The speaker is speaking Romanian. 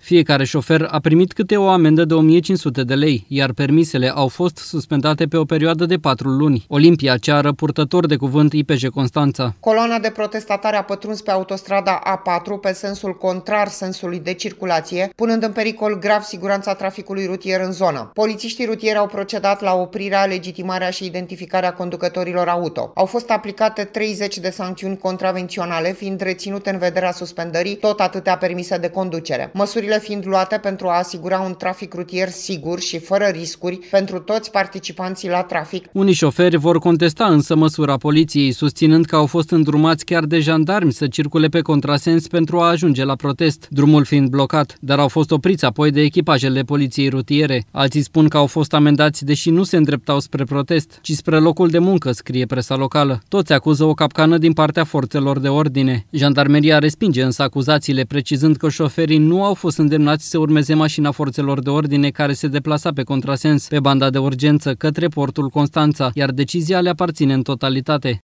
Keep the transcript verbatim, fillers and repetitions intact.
Fiecare șofer a primit câte o amendă de o mie cinci sute de lei, iar permisele au fost suspendate pe o perioadă de patru luni. Olimpia Ceară, purtător de cuvânt I P J Constanța. Coloana de protestatari a pătruns pe autostrada A patru pe sensul contrar sensului de circulație, punând în pericol grav siguranța traficului rutier în zonă. Polițiștii rutieri au procedat la oprirea, legitimarea și identificarea conducătorilor auto. Au fost aplicate treizeci de sancțiuni contravenționale, fiind reținute în vederea suspendării tot atâtea permise de conducere. Măsurile fiind luate pentru a asigura un trafic rutier sigur și fără riscuri pentru toți participanții la trafic. Unii șoferi vor contesta însă măsura poliției, susținând că au fost îndrumați chiar de jandarmi să circule pe contrasens pentru a ajunge la protest, drumul fiind blocat, dar au fost opriți apoi de echipajele poliției rutiere. Alții spun că au fost amendați deși nu se îndreptau spre protest, ci spre locul de muncă, scrie presa locală. Toți acuză o capcană din partea forțelor de ordine. Jandarmeria respinge însă acuzațiile, precizând că șoferii nu au fost îndemnați să urmeze mașina forțelor de ordine care se deplasa pe contrasens pe banda de urgență către portul Constanța, iar decizia le aparține în totalitate.